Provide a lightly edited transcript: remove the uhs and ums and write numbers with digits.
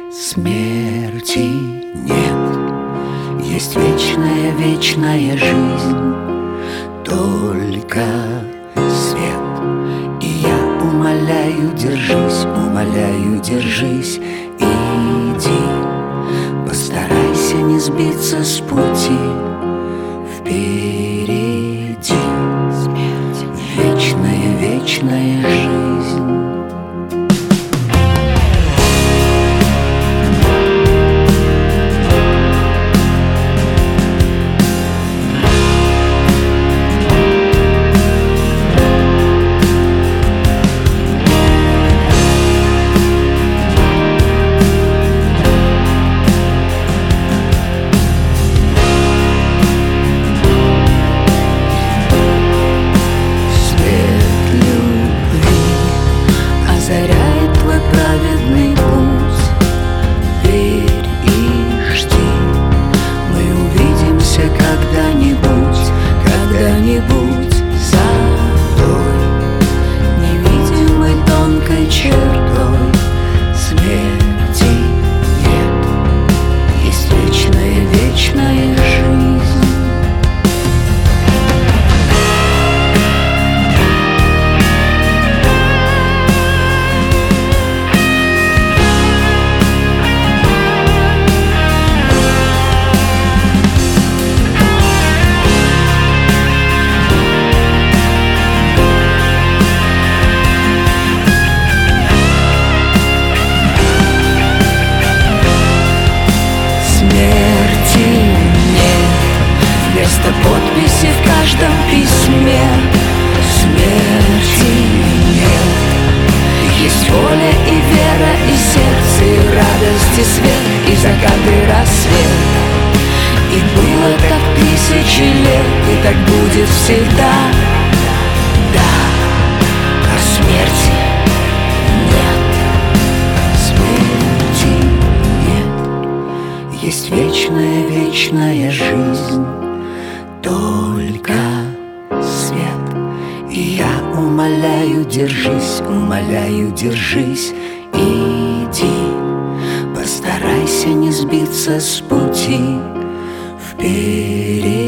Смерти нет, есть вечная, вечная жизнь, только свет. И я умоляю, держись, иди. Постарайся не сбиться с пути, впереди смерть, вечная, вечная жизнь. Озаряет твой праведный путь. Верь и жди, мы увидимся когда-нибудь за той невидимой тонкой чертой. Смерти нет, есть вечная, вечная жизнь. Вместо подписи в каждом письме смерти нет. Есть воля и вера, и сердце, и радость, и свет, и закат, и рассвет. И было так 1000 лет, и так будет всегда. Да, а смерти нет. Есть вечная, вечная жизнь, только свет. И я умоляю, держись, иди. Постарайся не сбиться с пути, впереди.